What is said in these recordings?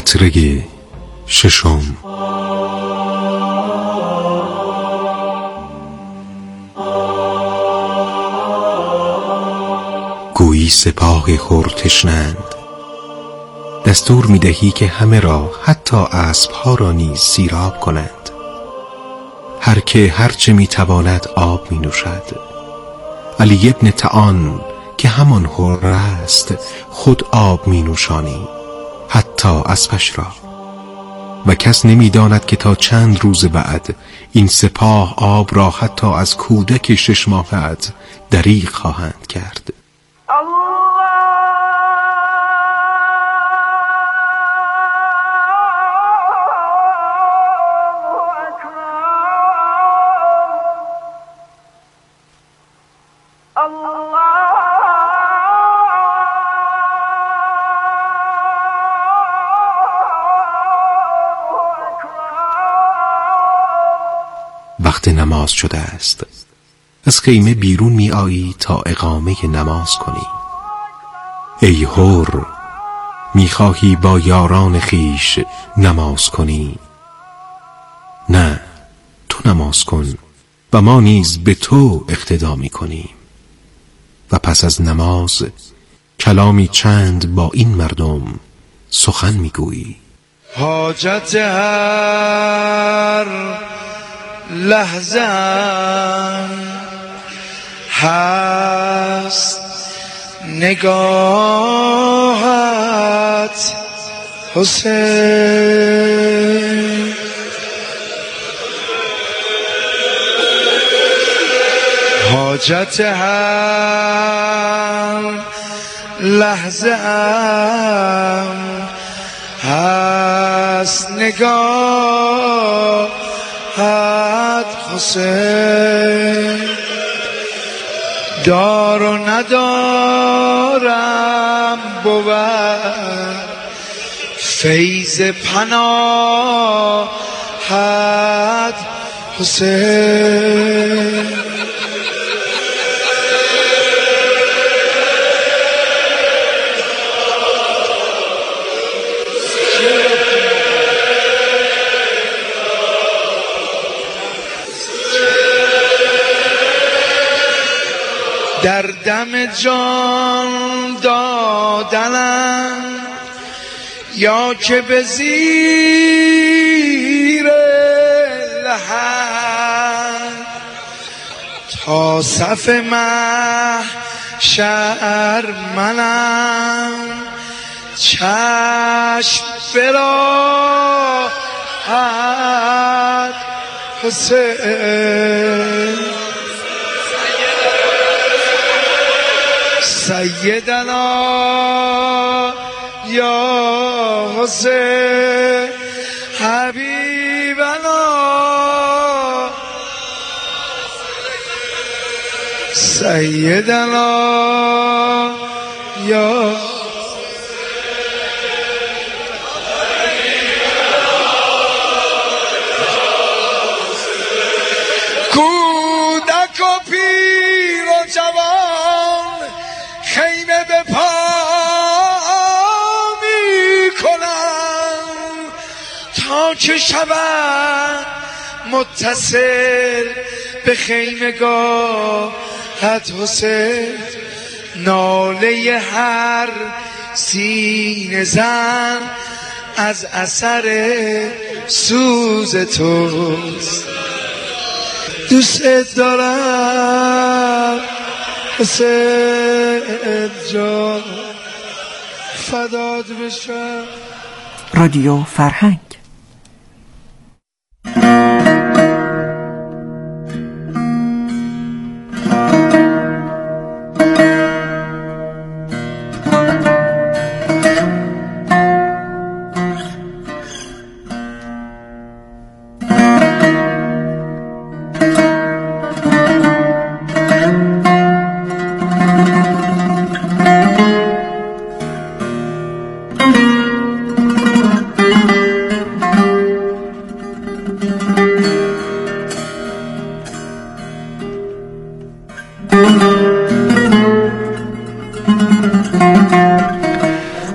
قطره ششم. گویی سپاه خور تشنند، دستور می‌دهی که همه را حتی اسب‌ها را نیز سیراب کنند. هر که هرچه می‌تواند آب می‌نوشد. علی ابن طعان که همان حر است خود آب می‌نوشانی، حتی اسبش را. و کس نمی‌داند که تا چند روز بعد این سپاه آب را حتی از کودک 6 ماهه‌ات دریغ خواهند کرد. وقت نماز شده است. از خیمه بیرون می آیی تا اقامه نماز کنی. ای حر، می خواهی با یاران خیش نماز کنی؟ نه، تو نماز کن و ما نیز به تو اقتدا می کنیم. و پس از نماز کلامی چند با این مردم سخن می گویی. حاجت هر لحظه هست نگاهت حسین. حاجت هر لحظه هست نگاهت حسین. دار و ندارم بود فیض پناهت حسین. در دم جان دادنم یا که به زیر لحد تا صف محشر منم چشم براحت حسین. سیدنا یا حسین حبیبنا سیدنا یا کودک و پیر و جوان خیمه به پا می کنم تا که شود متصل به خیمگاهت حسین. ناله هر سینه زن از اثر سوز توست. دوست دارم حسین جان، فدات بشم. رادیو فرهنگ.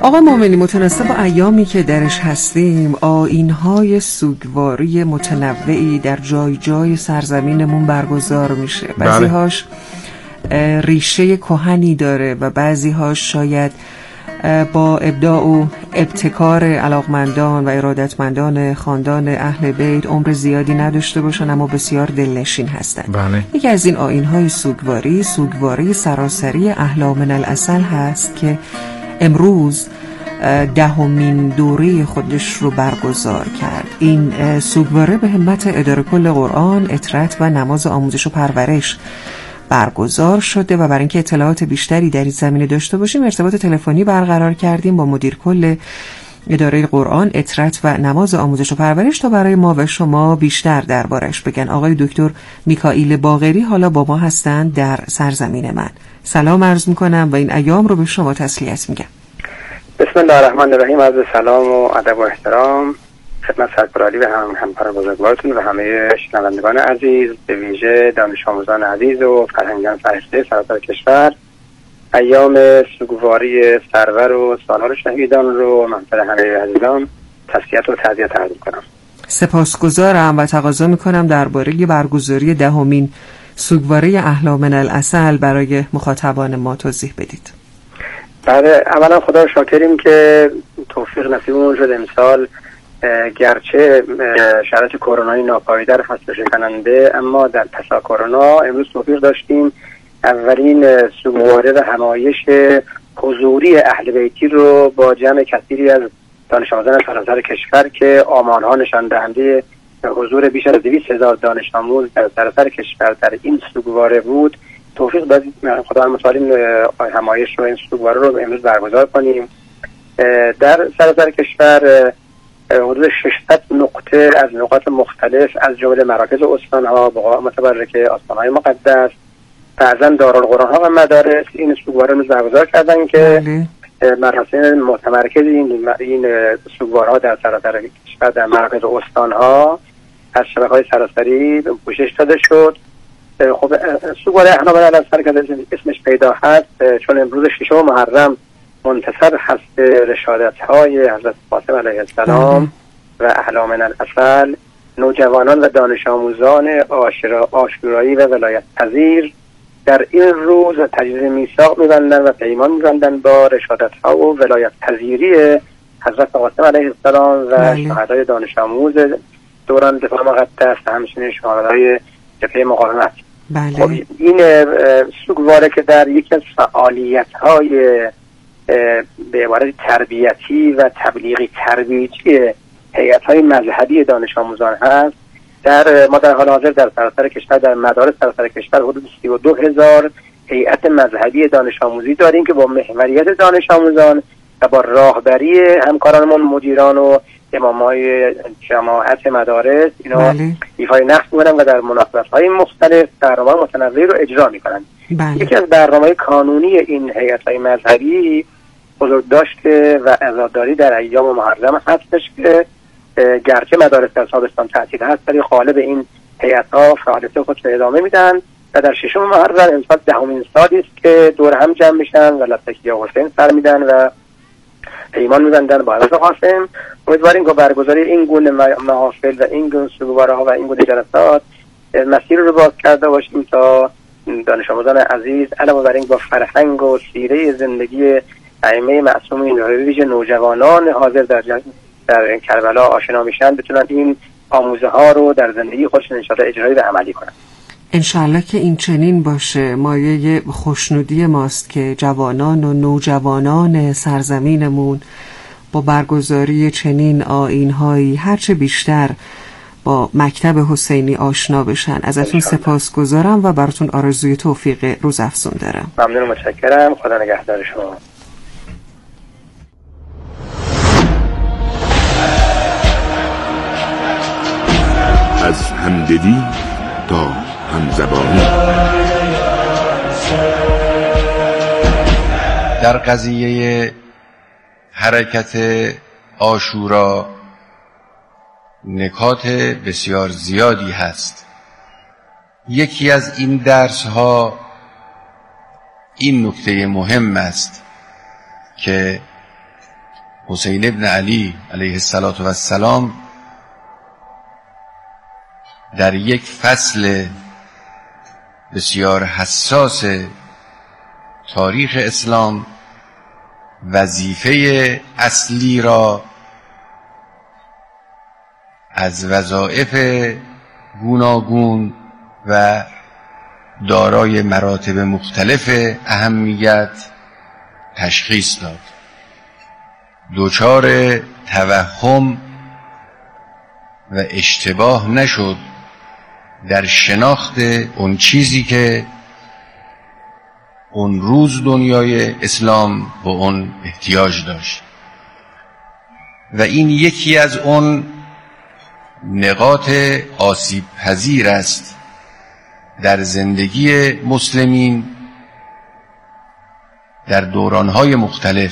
آقای مومنی، متناسب با ایامی که درش هستیم، آیین‌های سوگواری متنوعی در جای جای سرزمینمون برگزار میشه. بعضی‌هاش ریشه کهنی داره و بعضی‌هاش شاید با ابداع و ابتکار علاقمندان و ارادتمندان خاندان اهل بیت عمر زیادی نداشته باشن، اما بسیار دلنشین هستند. بله. یکی از این آیین‌های سوگواری سراسری اهل من العسل هست که امروز 10مین دوره خودش رو برگزار کرد. این سوگواره به همت اداره کل قرآن، اطرت و نماز آموزش و پرورش برگزار شده و برای اینکه اطلاعات بیشتری در این زمینه داشته باشیم ارتباط تلفنی برقرار کردیم با مدیر کل اداره قرآن، اطرت و نماز آموزش و پرورش تا برای ما و شما بیشتر دربارش بگن. آقای دکتر میکائیل باقری حالا با ما هستند در سرزمین من. سلام عرض میکنم و این ایام رو به شما تسلیت میگم. بسم الله الرحمن الرحیم. عرض سلام و ادب و احترام خدمت سرکار علی و همکاران بزرگوارتون و همه شنوندگان عزیز، به ویژه دانش آموزان عزیز و فرهنگیان فرهیخته سراسر کشور. ایام سوگواری سرور و سالار شهیدان رو منظر همه عزیزان تسلیت و تعزیت عرض می‌کنم. سپاسگزارم و تقاضا می‌کنم درباره برگزاری 10مین سوگواری اهل من العسل برای مخاطبان ما توضیح بدید. بله، اولا خدا رو شاکریم که توفیق نصیبمون شد امسال، گرچه شرایط کرونایی ناپایدار هست شکننده، اما در پسا کرونا امروز توفیق داشتیم اولین سوگواری و همایش حضوری اهل بیتی رو با جمع کثیری از دانش آموزان سراسر کشور که آمارها نشان دهنده حضور بیش از 200,000 دانش آموز در سراسر کشور در این سوگواری بود، توفیق دادیم خدا متعال همایش رو، این سوگواری رو امروز برگزار کنیم. در سراسر کشور حدود 600 نقطه از نقاط مختلف از جمله مراکز استان‌ها، بقاع متبرک استان‌های مقدس، بعضا دارالقرآن ها و مدارس این سوگواری رو برگزار کردن که مراسم متمرکز این سوگوارها در سراسر کشور در مراکز استان‌ها از شبکه‌های سراسری پوشش داده شد. خب سوگواری اهل من العسل که اسمش پیدا هست چون امروز 6 محرم منتصر هست رشادت‌های حضرت فاطمه علیه السلام و اهل من العسل، نوجوانان و دانش آموزان عاشورایی و ولایت پذیر در این روز تجدید میثاق می‌بندند و پیمان می‌بندند با رشادت‌ها و ولایت پذیری حضرت فاطمه علیه السلام و شهدای دانش آموز دوران دفاع مقدس و همچنین شهدای جبهه مقاومت. خب این سوگواری که در یکی از فعالیت‌های به عبارت تربیتی و تبلیغی تربیتی هیئت‌های مذهبی دانش آموزان هست. ما در حال حاضر در سراسر کشور در مدارس سراسر کشور حدود 32,000 هیئت مذهبی دانش آموزی داریم که با محوریت دانش آموزان و با راهبری همکارانمون مدیران و امامای جماعت مدارس اینا ایفای نقش می‌کنن و در مناسبت‌های مختلف برنامه متنوعی رو اجرا می‌کنن. یکی از برنامه‌های کانونی این هیئت‌های مذهبی بزرگداشت و عزاداری در ایام محرم هستش که گرچه مدارس در تابستان تعطیل هست ولی غالب این هیئت‌ها فعالیت خودش رو ادامه میدن و در 6 محرم امسال 10مین سالی است که دور هم جمع میشن و لبیک حسین سر میدن و پیمان میبندن با حضرت قاسم. امیدواریم که برگزاری این گونه محافل و این گونه سوگوارها و این گونه جلسات مسیر رو باز کرده باشیم تا دانش آموزان عزیز علاوه بر این با فرهنگ و سیره زندگی ائمه معصومین و ویژه نوجوانان حاضر در کربلا آشنا میشن بتونن این آموزه ها رو در زندگی خودشون انشاءالله اجرایی و عملی کنن. انشالله که این چنین باشه. مایه خوشنودی ماست که جوانان و نوجوانان سرزمینمون با برگزاری چنین آیین‌هایی هرچه بیشتر با مکتب حسینی آشنا بشن. ازتون سپاسگزارم و براتون آرزوی توفیق روزافزون دارم. ممنون و متشکرم. خدا نگهدار شما. از همدلی تا همزبانی در قضیه حرکت عاشورا نکات بسیار زیادی هست. یکی از این درس ها این نکته مهم است که حسین ابن علی علیه السلام در یک فصل بسیار حساس تاریخ اسلام وظیفه اصلی را از وظایف گوناگون و دارای مراتب مختلف اهمیت تشخیص داد. دچار توهم و اشتباه نشد در شناخت اون چیزی که اون روز دنیای اسلام به اون احتیاج داشت و این یکی از اون نقاط آسیب پذیر است در زندگی مسلمین در دورانهای مختلف،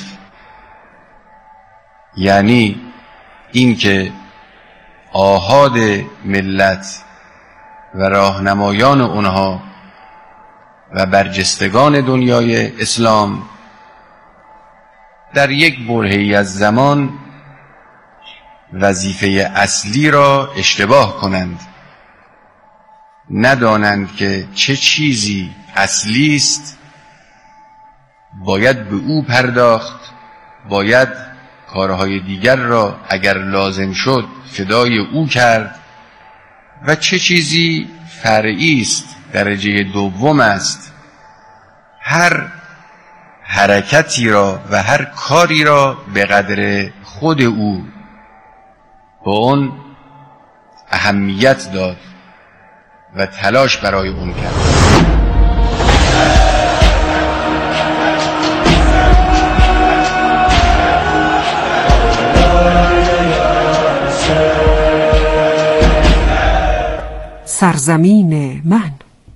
یعنی اینکه آحاد ملت و راهنمایان اونها و برجستگان دنیای اسلام در یک برهه‌ای از زمان وظیفه اصلی را اشتباه کنند، ندانند که چه چیزی اصلی است، باید به او پرداخت، باید کارهای دیگر را اگر لازم شد فدای او کرد و چه چیزی فرعی است، درجه دوم است. هر حرکتی را و هر کاری را به قدر خود او با اون اهمیت داد و تلاش برای اون کرد. سرزمین من.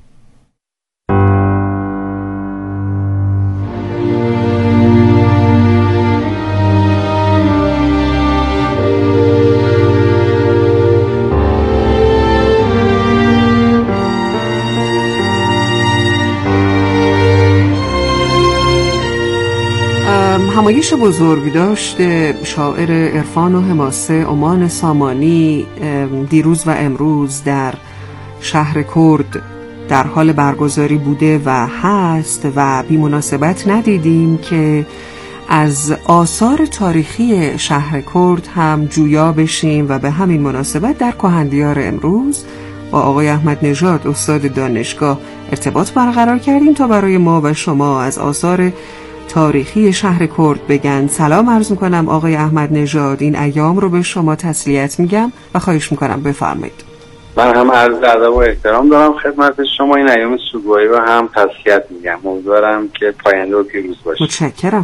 همایش بزرگ داشته شاعر عرفان و حماسه امان سامانی دیروز و امروز در شهر کرد در حال برگزاری بوده و هست و بی مناسبت ندیدیم که از آثار تاریخی شهر کرد هم جویا بشیم و به همین مناسبت در کهندیار امروز با آقای احمد نژاد استاد دانشگاه ارتباط برقرار کردیم تا برای ما و شما از آثار تاریخی شهر کرد بگن. سلام عرض میکنم آقای احمد نژاد، این ایام رو به شما تسلیت میگم و خواهش میکنم بفرمایید. من هم عرض ادب و احترام دارم خدمت شما، این ایام سوگواری رو هم تسلیت میگم، امیدوارم که پاینده و پیروز باشه. متشکرم.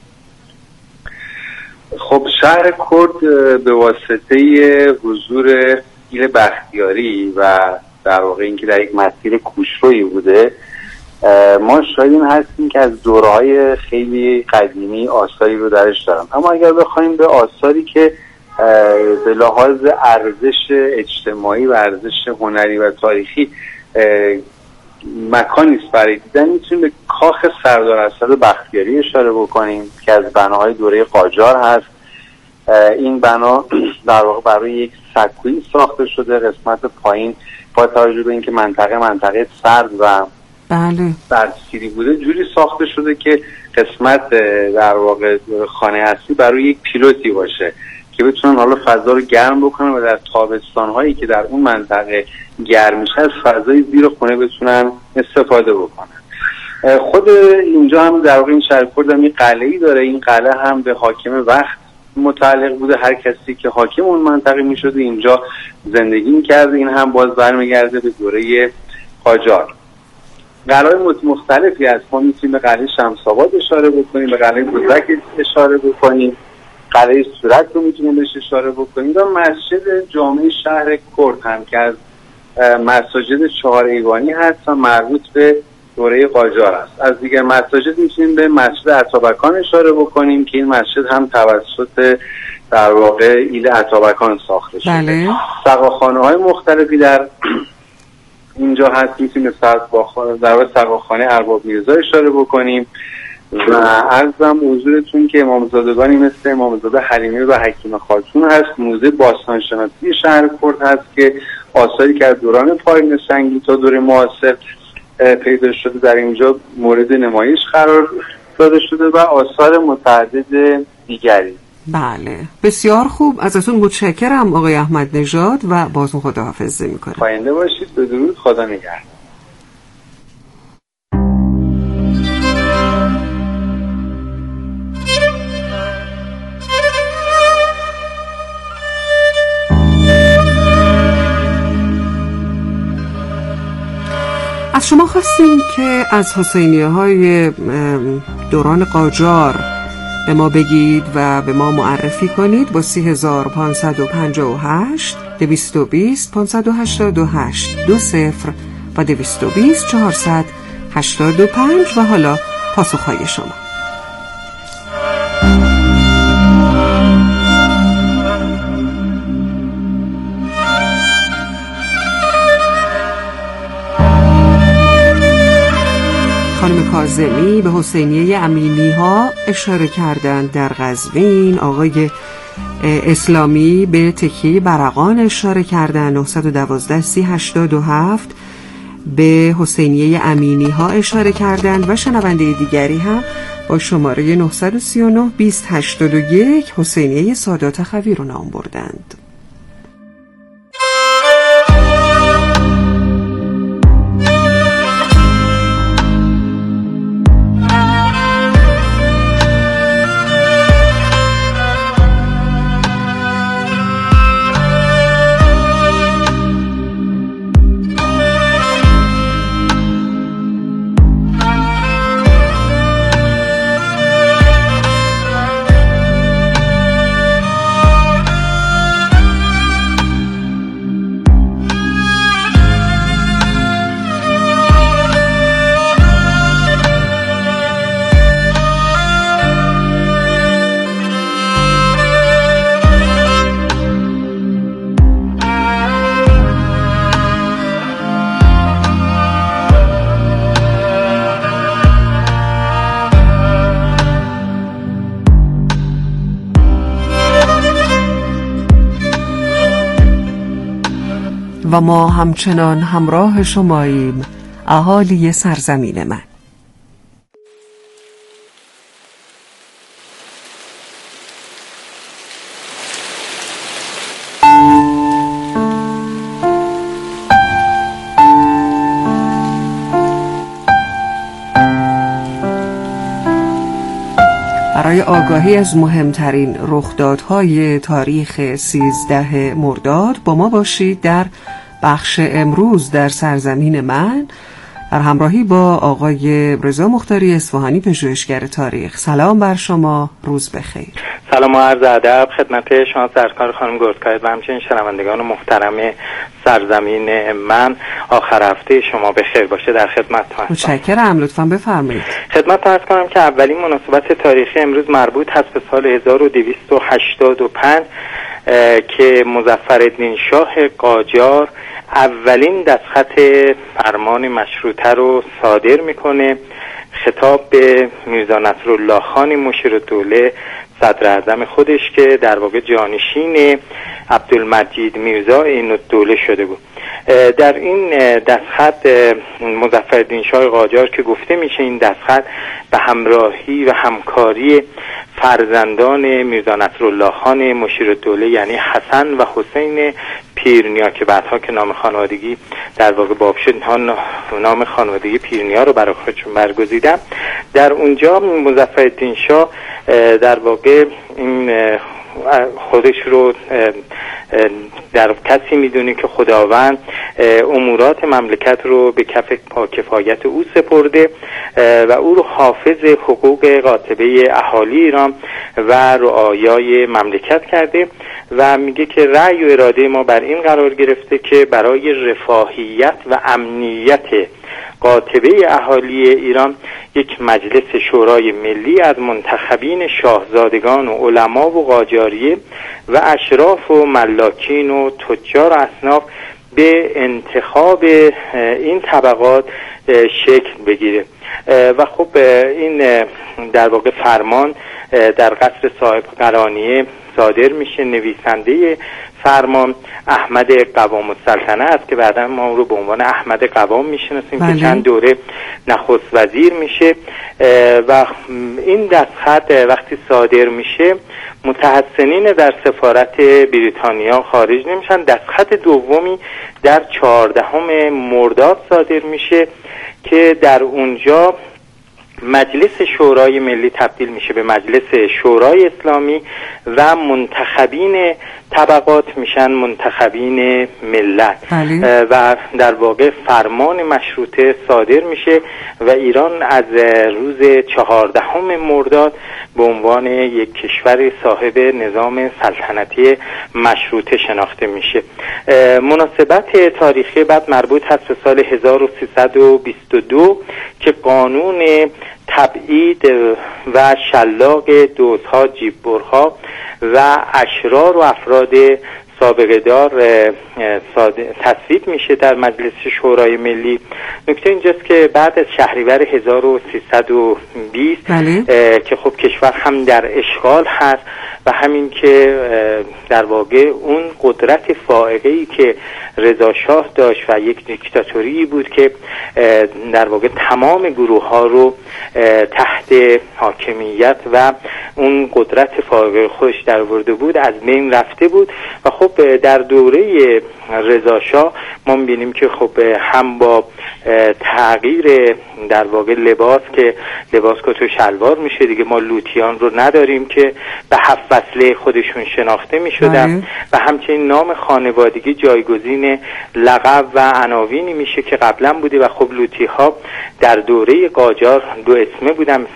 خب شهر کرد به واسطه حضور ایل بختیاری و در واقع اینکه در یک مسیر کوشرویی بوده، ما شاید این هستیم که از دوره‌های خیلی قدیمی آثاری رو درش دارم. اما اگر بخوایم به آثاری که به لحاظ ارزش اجتماعی و ارزش هنری و تاریخی مکانی است برای دیدن، میتونیم به کاخ سردار اسد بختیاری اشاره بکنیم که از بناهای دوره قاجار هست. این بنا در واقع برای یک سکویی ساخته شده، قسمت پایین با توجه به اینکه منطقه سرد و بله سردسیری بوده جوری ساخته شده که قسمت در واقع خانه اصلی برای یک پیلوتی باشه که بتونن حالا فضا رو گرم بکنن و در تابستان هایی که در اون منطقه گرم میشه از فضای زیر خونه بتونن استفاده بکنن. خود اینجا هم در واقع این شهر کرد هم یک قلعه‌ای داره. این قلعه هم به حاکم وقت متعلق بوده، هر کسی که حاکم اون منطقه میشده اینجا زندگی میکرده. این هم باز برمیگرده به دوره قاجار. قلعه مختلفی هست، ما میتونیم به قلعه شمس‌آباد اشاره بکنیم، به قلعه بزرگ اشاره بکنیم، قلعه صورت رو میتونیم بهش اشاره بکنیم و مسجد جامع شهر کرد هم که از مساجد 4 ایوانی هست و مربوط به دوره قاجار است. از دیگر مساجد میتونیم به مسجد اتابکان اشاره بکنیم که این مسجد هم توسط در واقع ایل اتابکان ساخته شده. بله. سقاخانه‌های مختلفی در اینجا هست، میتونیم در سقاخانه ارباب میرزا اشاره بکنیم و عرضم حضورتون که امامزادگانی مثل امامزاده حلیمی و حکیم خاتون هست. موزه باستانشناسی شهر کرد هست که آثاری که از دوران پارین سنگی تا دوره معاصر پیدا شده در اینجا مورد نمایش قرار داده شده و آثار متعدد دیگری. بله بسیار خوب، ازتون متشکرم آقای احمد نژاد و بازم خداحافظی میکنم. پاینده باشید. بدرود، خدا نگهدار. از شما خواستیم که از حسینیه های دوران قاجار به ما بگید و به ما معرفی کنید با 3558 220 588 20 و 220 485 و حالا پاسخهای شما. خانم کاظمی به حسینیه امینی ها اشاره کردند در قزوین. آقای اسلامی به تکیه برقان اشاره کردند 912 3087 به حسینیه امینی ها اشاره کردند و شنونده دیگری هم با شماره 939 2081 حسینیه سادات خوی رو نام بردند. و ما همچنان همراه شماییم اهالی سرزمین من. برای آگاهی از مهمترین رخدادهای تاریخ 13 مرداد با ما باشید در بخش امروز در سرزمین من در همراهی با آقای رضا مختاری اصفهانی پژوهشگر تاریخ. سلام بر شما، روز بخیر. سلام و عرض ادب خدمت شما سرکار خانم گردکاید و همچنین شنوندگان محترم سرزمین من. آخر هفته شما بخیر باشه. در خدمتتون هستم. متشکرم، لطفاً بفرمایید. خدمت عرض کنم که اولین مناسبت تاریخی امروز مربوط هست به سال 1285 که مظفرالدین شاه قاجار اولین دستخط فرمان مشروطه رو صادر میکنه. خطاب به میرزا نصرالله خان مشیرالدوله صدر اعظم خودش که در واقع جانشین عبدالمجید میرزا عین‌الدوله شده بود. در این دستخط مظفرالدین شاه قاجار که گفته میشه این دستخط به همراهی و همکاری فرزندان میرزا نصرالله خان مشیرالدوله یعنی حسن و حسین پیرنیا که بعدها که نام خانوادگی در واقع باب شد نام خانوادگی پیرنیا رو برای خودشون برگزیدن. در اونجا مظفرالدین شاه در واقع این خودش رو در کسی میدونی که خداوند امورات مملکت رو به کف کفایت او سپرده و او رو حافظ حقوق قاطبه اهالی ایران و رعایای مملکت کرده و میگه که رأی و اراده ما بر این قرار گرفته که برای رفاهیت و امنیت قاطبه اهالی ایران یک مجلس شورای ملی از منتخبین شاهزادگان و علما و قاجاریه و اشراف و ملاکین و تجار و اصناف به انتخاب این طبقات شکل بگیره. و خب این در واقع فرمان در قصر صاحب قرانیه صادر میشه. نویسنده فرمان احمد قوام السلطنه است که بعدا ما رو به عنوان احمد قوام میشناسیم که چند دوره نخست وزیر میشه. و این دستخط وقتی صادر میشه متحسنین در سفارت بریتانیا خارج نمیشن. دستخط دومی در 14 مرداد صادر میشه که در اونجا مجلس شورای ملی تبدیل میشه به مجلس شورای اسلامی و منتخبین طبقات میشن منتخبین ملت. و در واقع فرمان مشروطه صادر میشه و ایران از روز 14 مرداد به عنوان یک کشور صاحب نظام سلطنتی مشروطه شناخته میشه. مناسبت تاریخی بعد مربوط هست به سال 1322 که قانون تبعید و شلاق دوزها، جیببرها و اشرار و افراد سابقه دار تصویب میشه در مجلس شورای ملی. نکته اینجاست که بعد از شهریور 1320 که خب کشور هم در اشغال هست و همین که در واقع اون قدرت فائقه‌ای که رضا شاه داشت و یک دیکتاتوری بود که در واقع تمام گروه ها رو تحت حاکمیت و اون قدرت فائقه خودش در آورده بود از بین رفته بود. و خب در دوره رضا شاه ما می‌بینیم که خب هم با تغییر در واقع لباس که لباس کت و شلوار میشه دیگه، ما لوتیان رو نداریم که به 7 فصله خودشون شناخته میشدن و همچنین نام خانوادگی جایگزین لقب و عناوینی میشه که قبلا بوده. و خب لوتی ها در دوره قاجار 2 اسمه بودن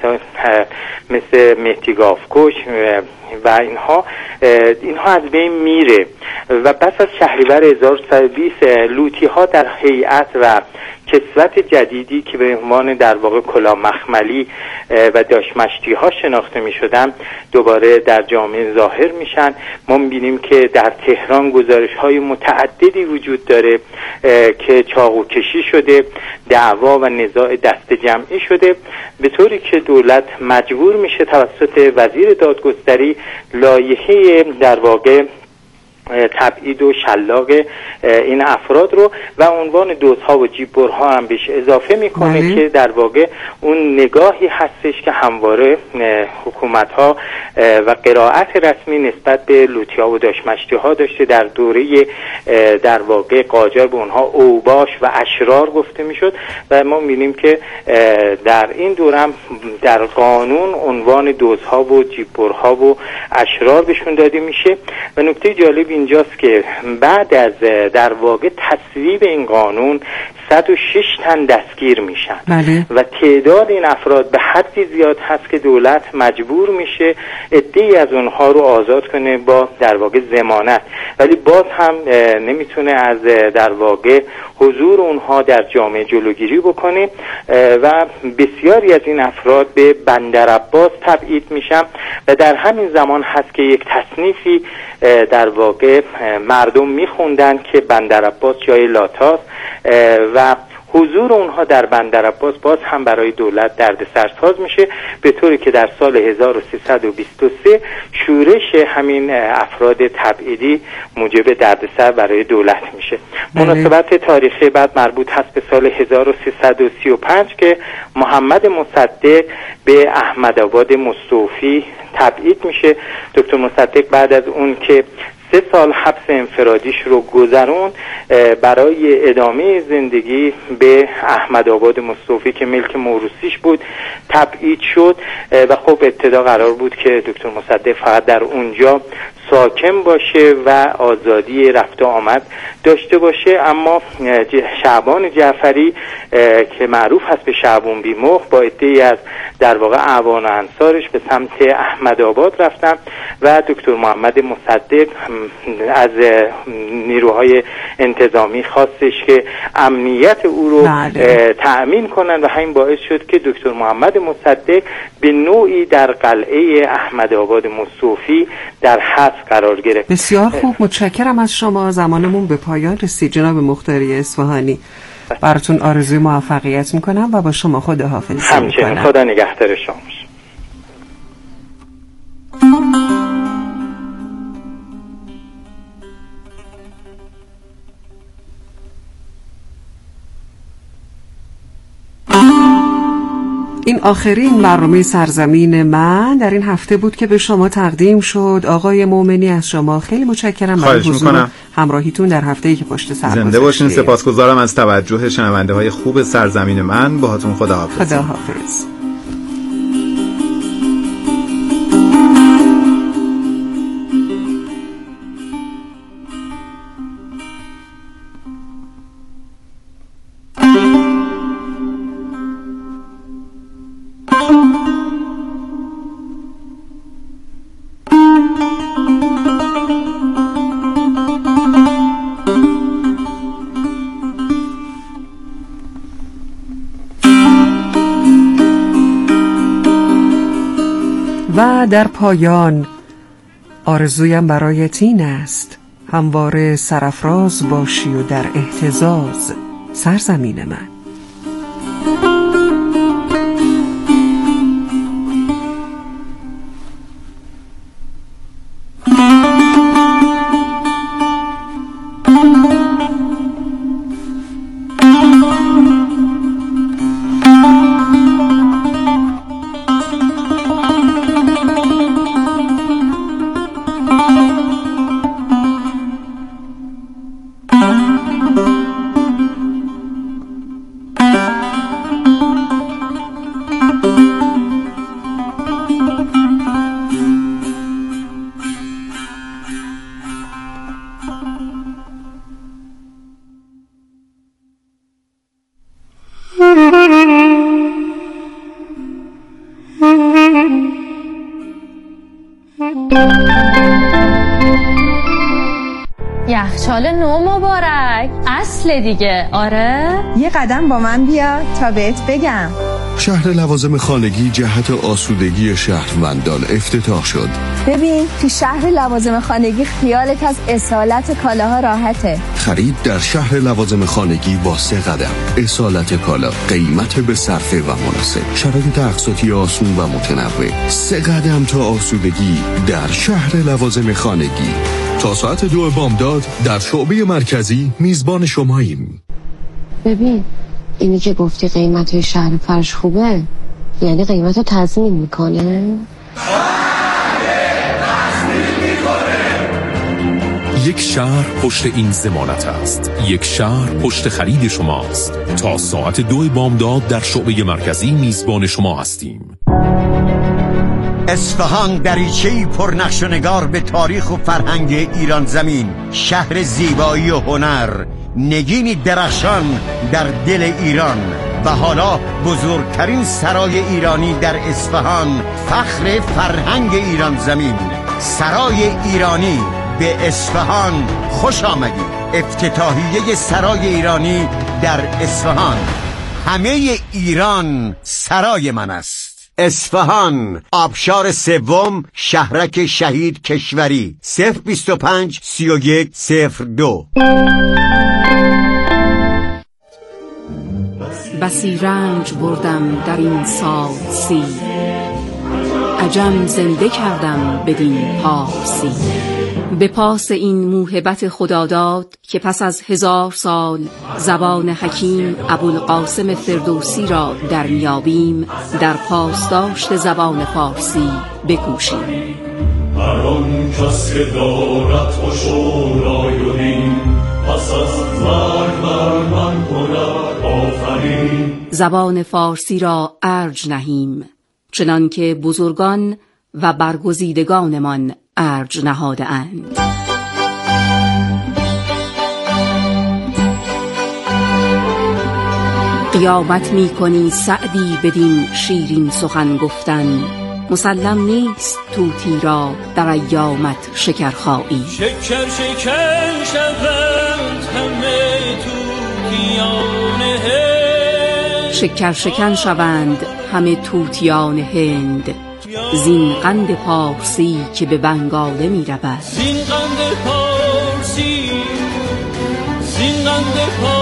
مثل مهدی گاوکش و اینها از بین میره. و پس از شهریور 1320 لوتی ها در هیئت و کسوت جدیدی که به عنوان در واقع کلاه مخملی و داشمشتی ها شناخته می شدن دوباره در جامعه ظاهر میشن. ما میبینیم که در تهران گزارش های متعددی وجود داره که چاقو کشی شده، دعوا و نزاع دست جمعی شده، به طوری که دولت مجبور میشه توسط وزیر دادگستری لایحه در واقع تبعید و شلاق این افراد رو و عنوان دوزها و جیببرها هم بهش اضافه میکنه که در واقع اون نگاهی هستش که همواره حکومت ها و قرائت رسمی نسبت به لوتیا و داشمشتی ها داشته. در دوره در واقع قاجار به اونها اوباش و اشرار گفته میشد و ما میبینیم که در این دورم در قانون عنوان دوزها و جیببرها و اشرار بهشون داده میشه. و نکته جالب اینجاست که بعد از در واقع تصویب این قانون 106 تن دستگیر میشن و تعداد این افراد به حدی زیاد هست که دولت مجبور میشه عده‌ای از اونها رو آزاد کنه با در واقع ضمانت، ولی باز هم نمیتونه از در واقع حضور اونها در جامعه جلوگیری بکنه و بسیاری از این افراد به بندرعباس تبعید میشن. و در همین زمان هست که یک تصنیفی در واقع مردم میخوندن که بندرعباس جای لاتاست و حضور اونها در بندرعباس باز هم برای دولت دردسرساز میشه، به طوری که در سال 1323 شورش همین افراد تبعیدی موجب دردسر برای دولت میشه. مناسبت تاریخی بعد مربوط هست به سال 1335 که محمد مصدق به احمدآباد مستوفی تبعید میشه. دکتر مصدق بعد از اون که 3 سال حبس انفرادیش رو گذرون برای ادامه زندگی به احمدآباد مستوفی که ملک موروثیش بود تبعید شد و خب ابتدا قرار بود که دکتر مصدق فقط در اونجا ساکن باشه و آزادی رفت و آمد داشته باشه. اما شعبان جعفری که معروف هست به شعبان بی‌مخ با عده‌ای از در واقع اعوان و انصارش به سمت احمدآباد رفتن و دکتر محمد مصدق از نیروهای انتظامی خواستش که امنیت او رو تأمین کنن و همین باعث شد که دکتر محمد مصدق به نوعی در قلعه احمدآباد مستوفی در حبس قرار گرفت. بسیار خوب، متشکرم از شما. زمانمون به پایان رسید جناب مختاری اصفهانی. براتون آرزوی موفقیت میکنم و با شما خداحافظی میکنم. همچنین، خدا نگهدار شما. این آخرین برنامه سرزمین من در این هفته بود که به شما تقدیم شد. آقای مومنی از شما خیلی متشکرم برای حضور همراهیتون در هفته‌ای که پشت سر گذاشتید. زنده باشین. سپاسگزارم از توجه شنونده‌های خوب سرزمین من. باهاتون خداحافظ. خداحافظ. و در پایان آرزویم برایت این است همواره سرافراز باشی و در اهتزاز سرزمین من. یخچال نو مبارک. اصل دیگه. آره یه قدم با من بیا تا بهت بگم. شهر لوازم خانگی جهت آسودگی شهروندان افتتاح شد. ببین تو شهر لوازم خانگی خیالت از اصالت کالاها راحته. خرید در شهر لوازم خانگی با 3 قدم. اصالت کالا، قیمت به صرفه و مناسب، شرایط اقساطی آسون و متنوع. 3 قدم تا آسودگی در شهر لوازم خانگی. تا ساعت 2 بامداد در شعبه مرکزی میزبان شماییم. ببین اینی که گفتی قیمت شهر فرش خوبه، یعنی قیمت رو تضمین میکنه؟ یک شهر پشت این ضمانت است. یک شهر پشت خرید شماست. تا ساعت 2 بامداد در شعبه مرکزی میزبان شما هستیم. اصفهان دریچه‌ای پرنقش و نگار به تاریخ و فرهنگ ایران زمین، شهر زیبایی و هنر، نگینی درخشان در دل ایران و حالا بزرگترین سرای ایرانی در اصفهان، فخر فرهنگ ایران زمین، سرای ایرانی به اصفهان خوش آمدید. افتتاحیه سرای ایرانی در اصفهان. همه ایران سرای من است. اصفهان، آبشار 3، شهرک شهید کشوری. 025 31 02. بسی رنج بردم در این سال 30، عجم زنده کردم بدین پارسی. به پاس این موهبت خداداد که پس از 1000 سال زبان حکیم ابوالقاسم فردوسی را در میابیم، در پاسداشت زبان فارسی بکوشیم. هر آن کس که دارد خوش و رای پس از مرگ بر من کند آفرین. زبان فارسی را ارج نهیم، چنان که بزرگان و برگزیدگانمان ارج نهاده اند. قیامت می کنی سعدی بدین شیرین سخن گفتن، مسلم نیست طوطی را در ایامت شکرخایی. شکر شکر شوند همه طوطیان هند، شکر شکن شوند همه طوطیان هند، زین قند پارسی که به بنگاله می رود. زین قند پارسی، زین قند پارسی